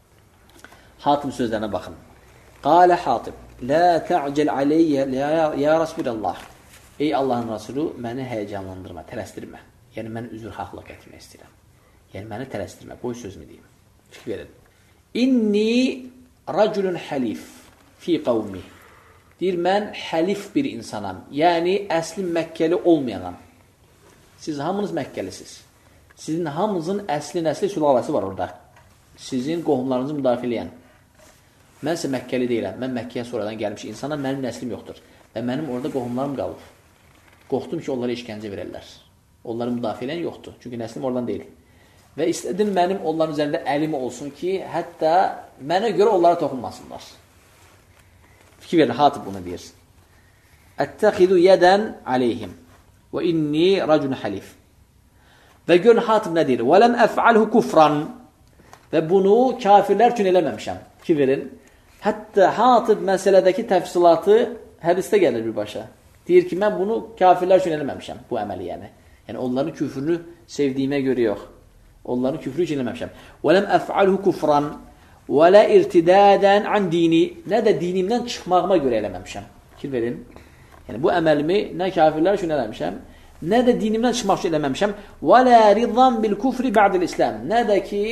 Hatib sözlərinə baxın. Qalə Hatib, la tə'cəl aleyyə ya Rasulallah. Ey Allahın Rasulü, məni həyəcanlandırma, tələsdirmə. Yəni, mən üzr xahlıq etmək istəyirəm. Yəni, məni tələsdirmə, qoy sözümü deyim. Fikir verin. İnni rəculun həlif fi qavmi. Deyir, mən həlif bir insanam. Yəni, əsli Məkkəli olmayanam. Siz hamınız Məkkəlisiniz. Sizin hamınızın əsli, nəsli, sülaləsi var orada. Sizin qohumlarınızı müdafiə eləyən. Mən isə Məkkəli deyiləm. Mən Məkkəyə sonradan gəlmiş insanam, mənim nəslim yoxdur. Və mənim orada qohumlarım qalıb. Qorxdum ki, onlara işgəncə verərlər. Onları müdafiə eləyən yoxdur. Çünki nəslim oradan deyil. Və istədim mənim onların üzərində əlim olsun ki, hətta mənə görə onlara toxunmasınlar. Fikir verin, Hatib bunu deyir. Ətəxidu yədən aleyhim və inni racun həlif. Və görün Hatib nə deyir? Və ləm əf'alhu kufran. Və bunu kafirlər üçün eləməmişəm. Fikir verin. Hətta Hatib məsələdəki təfsilatı hədisdə gəlir birbaşa. Deyir ki, mən bunu kafirlər üçün eləməmişəm, bu əməli yəni. Yəni, onların küfrünü sevdiyimə görə yox. Onların küfrü üçün eləməmişəm. وَلَمْ أَفْعَلْهُ كُفْرًا وَلَا اِرْتِدَادًا عَنْ dini. Nə də dinimdən çıxmağıma görə eləməmişəm. Fikir verin. Yəni, bu əməlimi nə kafirlər üçün eləməmişəm, nə də dinimdən çıxmaq üçün eləməmişəm. وَلَا رِضًا بِالْكُفْرِ بَعْدِ الْإِسْلَامِ. Nə də ki,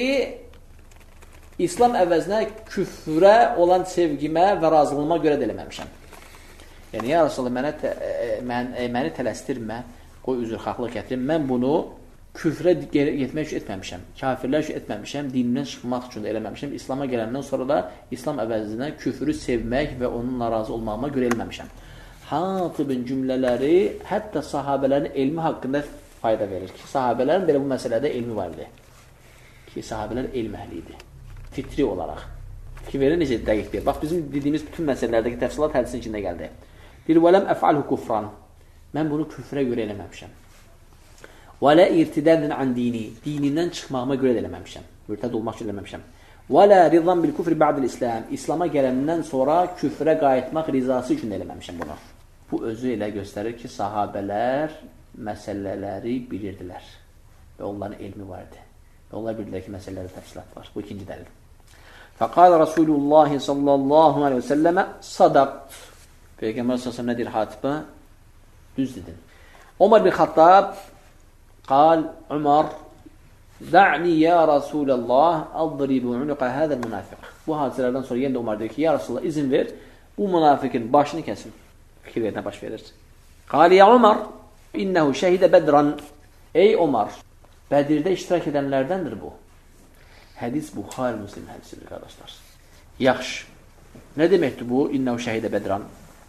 İslam əvəzinə küfrə olan sevgimə və razılığıma görə də eləməmişəm. Yəni, ya Rasulullah, mənə, tə, mən, məni tələsdirmə, qoy üzrxahlıq gətirim. Mən bunu küfrə getmək üçün etməmişəm. Kafirlər üçün etməmişəm. Dinimdən çıxmaq üçün də eləməmişəm. İslama gələndən sonra da İslam əvəzinə küfrü sevmək və onun narazı olmağıma görə eləməmişəm. Hatibin cümlələri hətta sahabələrin elmi haqqında fayda verir ki, sahabələrin belə bu məsələdə elmi var idi. Ki, sahabələr elm əhli idi. Fitri olaraq. Ki, verir necə dəqiq deyir. Bax, bizim dediyimiz bütün məsələlərdəki təfsilat hədisin içində gəldi. Deyir, وَلَمْ أَفْعَلْهُ كُفْرًا. Mən bunu küfrə görə eləməmişəm. وَلَا اِرْتِدَادًا عَنْ dini. Dinimdən çıxmağıma görə də eləməmişəm. Mürtəd olmaq üçün eləməmişəm. وَلَا رِضًا بِالْكُفْرِ بَعْدِ الْإِسْلَامِ. İslama gələndən sonra küfrə qayıtmaq rizası üçün eləməmişəm bunu. Bu özü elə göstərir ki, sahabələr məsələləri bilirdilər. Və onların elmi vardı. Və onlar bildilər ki, məsələlərdə təfsilat var. Bu ikinci dəlil. Fəqal Rasulullah sallallahu aleyhi və səlləmə sadaqt. Peyğəmbər sallallahu nə deyir Hatibə? Düz dedin. Ömər bin Xattab qal Ömər da'ni ya Rasulallah adribu unuqa hadal munafiq. Bu hadisələrdən sonra yenə də Ömər deyir ki, ya Rasulullah izin ver, bu münafiqin başını kəsin. Fikir verin, nə baş verir? Qal ya Ömər innehu şəhidə bədran. Ey Ömər, Bədirdə iştirak edənlərdəndir bu. Hədis Buxari Müslim hədisidir, qardaşlar. Yaxşı. Nə deməkdir bu? İnnehu şəhidə bədran.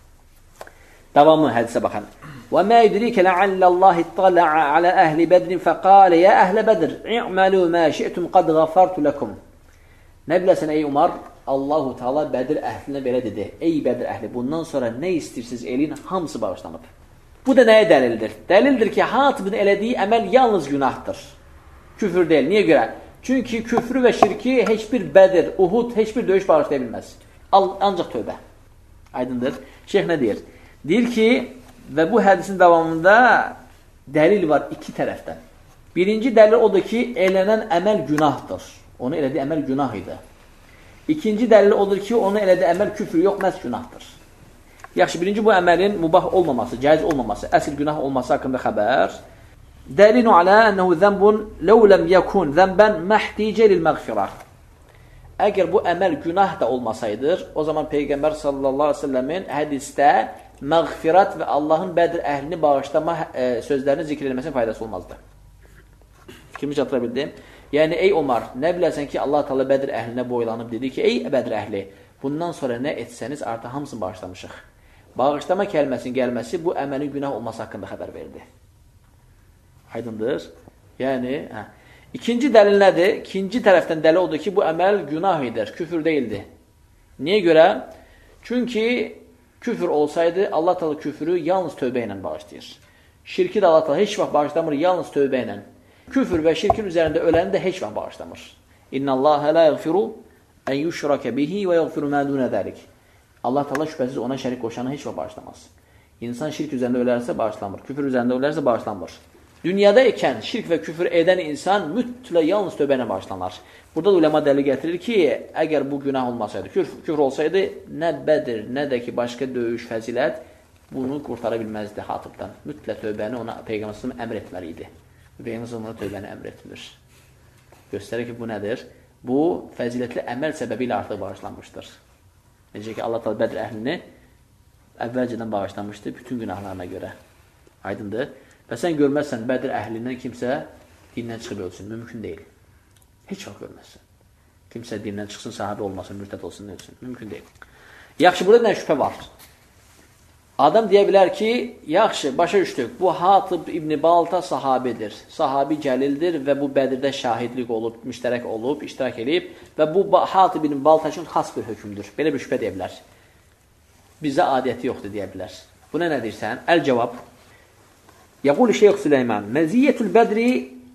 Davamı hədisə baxın. وَمَا يُدْرِيكَ لَعَلَّ اللّٰهِ اطَّلَعَ عَلَى أَهْلِ بَدْرٍ فَقَالَ يَا أَهْلَ بَدْرٍ اِعْمَلُوا مَا شِئْتُمْ قَدْ غَفَرْتُ لَكُمْ. Nə biləsən ey Umar? Allahu Teala Bədir əhlinə belə dedi. Ey Bədir əhli, bundan sonra nə istəyirsiniz eləyin, hamısı bağışlanıb. Bu da nəyə dəlildir? Dəlildir ki, Hatibin elədiyi əməl yalnız günahdır. Küfür deyil. Niyə görə? Çünki küfrü və şirki heç bir Bədir, Uhud, heç bir döyüş bağışlaya bilməz. Ancaq tövbə. Aydındır. Şeyh nə deyir? Deyir ki, və bu hədisin davamında dəlil var iki tərəfdən. Birinci dəlil odur ki, elənən əməl günahdır. Onu elədiyi əməl günah idi. İkinci dəlil odur ki, onu elədiyi əməl küfür yox, məhz günahdır. Yaxşı, birinci bu əməlin mübah olmaması, caiz olmaması, əsl günah olması haqqında xəbər. Dəlinu alə ənəhu zəmbun ləv ləm yəkun zəmbən məhticə lil-məğfirah. Əgər bu əməl günah da olmasaydır, o zaman Peyğəmbər sallallahu aleyhi ve sellemin hədisdə məğfirət və Allahın Bədir əhlini bağışlama e, sözlərini zikr edilməsinin faydası olmazdı. Fikrimi çatıra bildim. Yəni, ey Omar, nə biləsən ki, Allah Teala Bədir əhlinə boylanıb dedi ki, ey Bədir əhli, bundan sonra nə etsəniz artıq hamısını bağışlamışıq. Bağışlama kəlməsinin gəlməsi bu əməlin günah olması haqqında xəbər verdi. Aydındır. Yəni, hə. İkinci dəlil nədir? İkinci tərəfdən dəlil odur ki, bu əməl günah edir, küfür deyildi. Niyə görə? Çünki küfür olsaydı, Allah Teala küfürü yalnız tövbə ilə bağışlayır. Şirki də Allah Teala heç vaxt bağışlamır, yalnız tövbə ilə. Küfür və şirkin üzərində öləni də heç vaxt bağışlamır. İnna Allaha la yaghfiru en yushraka bihi və yaghfiru ma dun zalik. Allah Teala şübhəsiz ona şərik qoşanı heç vaxt bağışlamaz. İnsan şirk üzərində ölərsə bağışlanmır, küfür üzərində ölərsə bağışlanmır. Dünyada ikən şirk və küfür edən insan mütləq yalnız tövbə ilə bağışlanar. Burada da ulema dəlil gətirir ki, əgər bu günah olmasaydı, küfr, küfr olsaydı, nə Bədir, nə də ki, başqa döyüş, fəzilət bunu qurtara bilməzdi Hatibdən. Mütləq tövbəni ona Peyğəmbər əmr etməli idi. Peyğəmbər ona tövbəni əmr etmir. Göstərir ki, bu nədir? Bu, fəzilətli əməl səbəbi ilə artıq bağışlanmışdır. Necə ki, Allah Teala Bədir əhlini əvvəlcədən bağışlamışdı bütün günahlarına görə. Aydındır. Və sən görməzsən Bədir əhlindən kimsə dindən çıxıb ölsün. Mümkün deyil. Heç vaxt görməzsən. Kimsə dindən çıxsın, sahabi olmasın, mürtəd olsun, ölsün. Mümkün deyil. Yaxşı, burada nə şübhə var? Adam deyə bilər ki, yaxşı, başa düşdük. Bu Hatib İbn Balta sahabidir. Sahabi gəlildir və bu Bədirdə şahidlik olub, müştərək olub, iştirak edib və bu Hatib İbn Balta üçün xas bir hökmdür. Belə bir şübhə deyə bilər. Bizə adiyyəti yoxdur deyə bilər. Buna nə deyirsən? Əl-cavab. Yəqul Şeyx Süleyman, məziyyətül bədri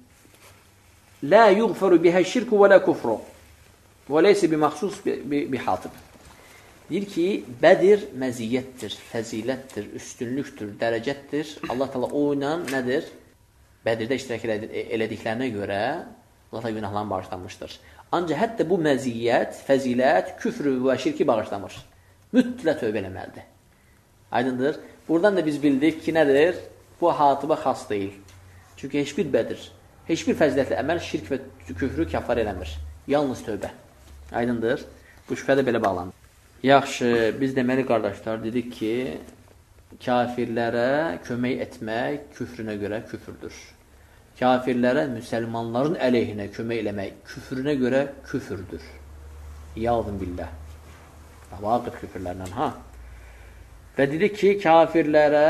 lə yuğfəru bihə şirku və lə kufru və leysi bi məxsus bi Hatib. Deyir ki, Bədir məziyyətdir, fəzilətdir, üstünlükdür, dərəcətdir. Allah Teala o ilə nədir? Bədirdə iştirak elədiklərinə görə Allah Teala günahlarını bağışlanmışdır. Ancaq hətta bu məziyyət, fəzilət, küfrü və şirki bağışlamır. Mütləq tövbə eləməlidir. Aydındır. Buradan da biz bildik ki, nədir? Bu Hatibə xas deyil. Çünki heç bir Bədir, heç bir fəzilətli əməl şirk və küfrü kəffar eləmir. Yalnız tövbə. Aydındır. Bu şübhə də belə bağlanır. Yaxşı, biz deməli qardaşlar dedik ki, kafirlərə kömək etmək küfrünə görə küfürdür. Kafirlərə müsəlmanların əleyhinə kömək eləmək küfrünə görə küfürdür. Yalvın billah. Vaqif küfürlərlə, ha? Və dedik ki, kafirlərə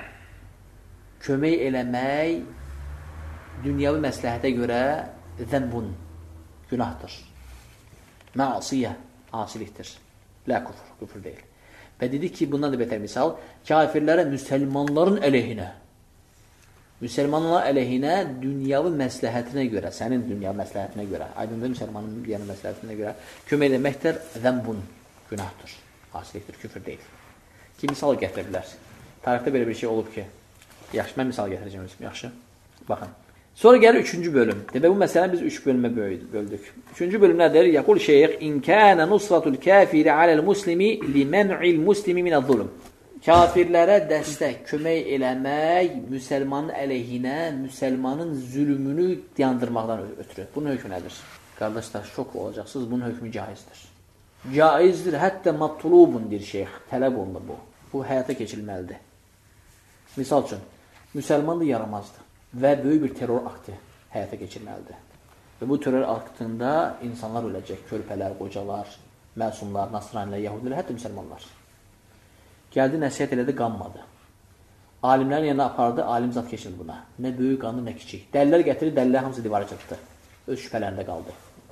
kömək eləmək dünyavi məsləhətə görə zənbun, günahdır. Məsiyə, asilikdir. Lə küfür, küfür deyil. Və dedik ki, bundan da betər misal, kafirlərə müsəlmanların əleyhinə, müsəlmanların əleyhinə dünyavi məsləhətinə görə, sənin dünyavi məsləhətinə görə, aydındır müsəlmanın dünyavi məsləhətinə görə kömək eləməkdir, zənbun, günahdır. Asilikdir, küfür deyil. Ki, misal gətirə bilər. Tarixdə belə bir şey olub ki, yaxşı, mən misal gətirəcəm özüm, yaxşı. Baxın, Sonra gəlir üçüncü bölüm. Demək, bu məsələni biz üç bölümə böldük. Üçüncü bölüm nədir? Yaqul şeyx, İn kənə nusratul kafiri aləl muslimi li mən'il muslimi minəz-zulm. Kafirlərə dəstək, kömək eləmək müsəlmanın əleyhinə, müsəlmanın zülmünü dayandırmaqdan ötürü. Bunun hökmü nədir? Qardaşlar, şok olacaqsınız, bunun hökmü caizdir. Caizdir, hətta matlubundir şeyx, tələb olunur bu. Bu həyata keçirilməlidir. Misal üçün, müsəlman da yaramazdır və böyük bir terror aktı həyata keçirməlidir. Və bu terror aktında insanlar öləcək, körpələr, qocalar, məsumlar, nasranilər, yahudilər, hətta müsəlmanlar. Gəldi, nəsiyyət elədi, qanmadı. Alimlərin yanına apardı, alim zat keçirdi buna. Nə böyük qandı, nə kiçik. Dəlilər gətirir, dəlilər hamısı divara çırpdı. Öz şübhələrində qaldı.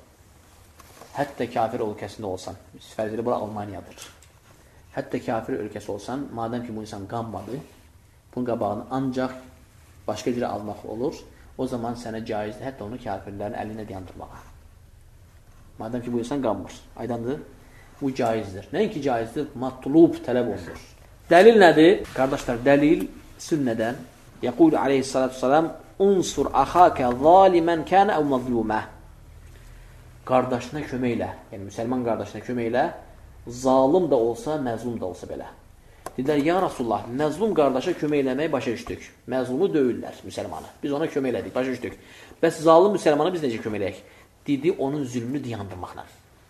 Hətta kafir ölkəsində olsan, fərzili bura Almaniyadır. Hətta kafir ölkəsi olsan, madəm ki bu insan qanmadı, bunun qabağını ancaq başqa cürə almaq olur, o zaman sənə caizdir, hətta onu kafirlərin əlinə dayandırmağa. Madəm ki bu insan qanmır, aydandır, bu caizdir. Nəinki caizdir, matlub tələb olunur. Dəlil nədir? Qardaşlar, dəlil sünnədən, yəqul aleyhissalatu salam, unsur axakə zalimən kənə əv mazlumə. Qardaşına köməklə, yəni müsəlman qardaşına köməklə, zalim da olsa, məzlum da olsa belə. Dedilər, ya Rasulullah, məzlum qardaşa kömək eləməyi başa düşdük. Məzlumu döyürlər müsəlmanı. Biz ona kömək elədik, başa düşdük. Bəs zalim müsəlmana biz necə kömək eləyək? Dedi, onun zülmünü dayandırmaqla.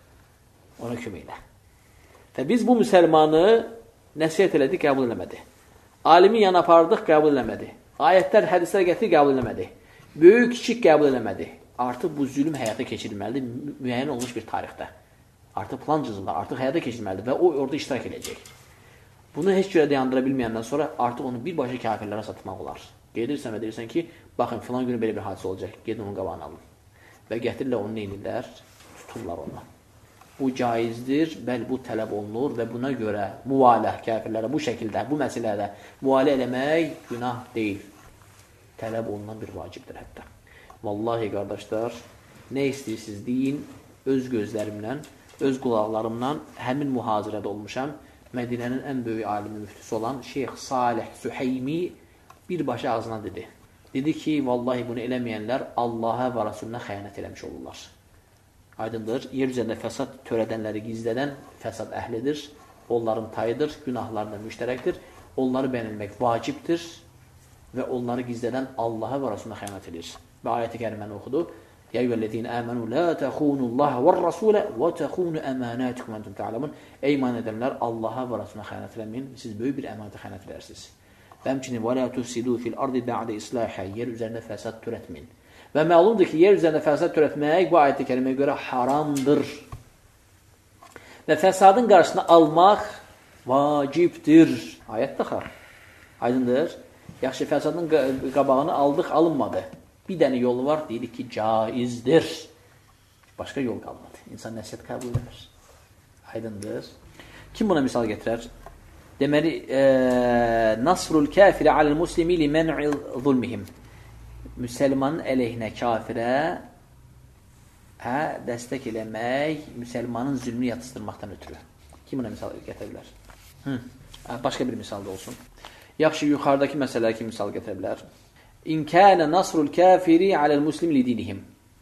Ona kömək elə. Və biz bu müsəlmanı nəsiyyət elədik, qəbul eləmədi. Alimin yanına apardıq, qəbul eləmədi. Ayətlər, hədislər gətirdik, qəbul eləmədi. Böyük, kiçik qəbul eləmədi. Artıq bu zülm həyata keçirilməlidir, müəyyən olmuş bir tarixdə. Artıq plan cızırlar, artıq həyata keçirilməlidir və o orada iştirak edəcək. Bunu heç görə dayandıra bilməyəndən sonra artıq onu birbaşa kafirlərə satmaq olar. Gedirsən və deyirsən ki, baxın, filan günü belə bir hadisə olacaq, gedin onun qabağını alın. Və gətirirlər onu neynirlər, tuturlar onu. Bu caizdir, bəli, bu tələb olunur və buna görə müvalə kafirlərə bu şəkildə, bu məsələdə müvalə eləmək günah deyil. Tələb olunan bir vacibdir hətta. Vallahi, qardaşlar, nə istəyirsiniz deyin, öz gözlərimlə, öz qulaqlarımla həmin mühazirədə olmuşam. Mədinənin ən böyük alimi müftüsü olan Şeyx Salih Süheymi birbaşa ağzına dedi. Dedi ki, vallahi bunu eləməyənlər Allaha və Rasuluna xəyanət eləmiş olurlar. Aydındır, yer üzərində fəsad törədənləri gizlədən fəsad əhlidir, onların tayıdır, günahlarına müştərəkdir, onları bəyənilmək vacibdir və onları gizlədən Allaha və Rasuluna xəyanət edir. Və ayəti kəriməni oxudu. Ya eyyuhellezine amenu la taxunullaha var-rasula və taxunu əmanatikum və entum ta'lamun. Ey iman edənlər, Allaha və Rasuluna xəyanət eləməyin, siz böyük bir əmanətə xəyanət edərsiniz. Və həmçinin və la tufsidu fil ardi ba'de islahiha, yer üzərində fəsad törətməyin. Və məlumdur ki, yer üzərində fəsad törətmək bu ayət-i kəriməyə görə haramdır. Və fəsadın qarşısını almaq vacibdir. Ayət də xar. Aydındır. Yaxşı, fəsadın qabağını aldıq, alınmadı. Bir dənə yolu var, deyirik ki, caizdir. Başqa yol qalmadı. İnsan nəsiyyət qəbul edir. Aydındır. Kim buna misal gətirər? Deməli, e, nasrul kafiri aləl muslimi li mən'i zulmihim. Müsəlmanın əleyhinə kafirə hə, dəstək eləmək, müsəlmanın zülmünü yatıstırmaqdan ötürü. Kim buna misal gətirə bilər? Hı. Başqa bir misal da olsun. Yaxşı, yuxarıdakı məsələlər ki, misal gətirə bilər. İn kənə nasrul kafiri aləl muslim li dinihim.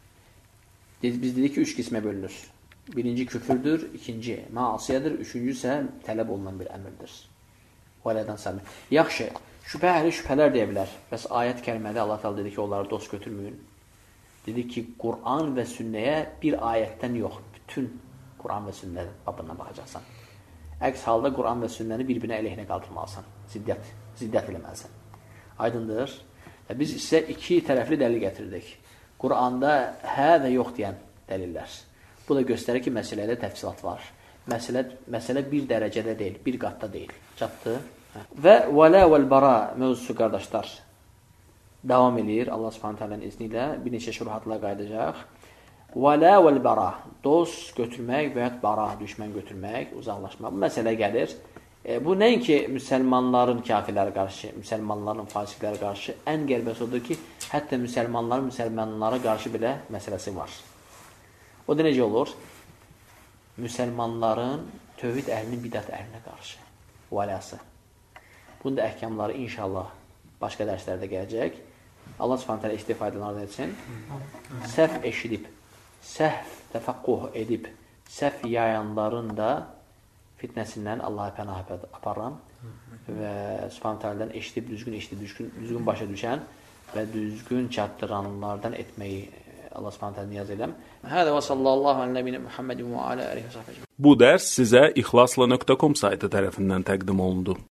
Biz dedik ki, üç qismə bölünür. Birinci küfürdür, ikinci maasiyyədir, üçüncü isə tələb olunan bir əmirdir. Vələdən səmi. Yaxşı, şübhə əhli şübhələr deyə bilər. Bəs ayət kərimədə Allah təala dedi ki, onları dost götürməyin. Dedi ki, Quran və sünnəyə bir ayətdən yox, bütün Quran və sünnə babından baxacaqsan. Əks halda Quran və sünnəni bir-birinə əleyhinə qaldırmalısan. Ziddət, ziddət eləməlisən. Aydındır. Və biz isə iki tərəfli dəlil gətirdik. Quranda hə və yox deyən dəlillər. Bu da göstərir ki, məsələdə təfsilat var. Məsələ, məsələ bir dərəcədə deyil, bir qatda deyil. Çatdı. Və vələ vəl-bara mövzusu, qardaşlar, davam edir. Allah subhanahu ta'ala'nın izni ilə bir neçə şuruhatla qayıdacaq. Vələ vəl-bara, dost götürmək və ya bara, düşmən götürmək, uzaqlaşmaq. Bu məsələ gəlir. E, bu nəinki müsəlmanların kafirlərə qarşı, müsəlmanların fasiqlərə qarşı, ən qəlbəsi odur ki, hətta müsəlmanların müsəlmanlara qarşı belə məsələsi var. O da necə olur? Müsəlmanların tövhid əhlinin bidət əhlinə qarşı. Vələsi. Bunun da əhkamları inşallah başqa dərslərdə gələcək. Allah Subhanahu taala eşitlik faydalarından etsin. Səhv eşidib, səhv təfəqquh edib, səhv yayanların da fitnəsindən Allaha pənah aparıram və Subhanahu taala'dan eşidib, düzgün eşidib, düzgün, düzgün başa düşən və düzgün çatdıranlardan etməyi Allah Subhanahu taala niyaz edirəm. Hədə və sallallahu əleyhi və səlləm Muhammedin və alə alihi və səhbihi. Bu dərs sizə ixlasla nöqtə com saytı tərəfindən təqdim olundu.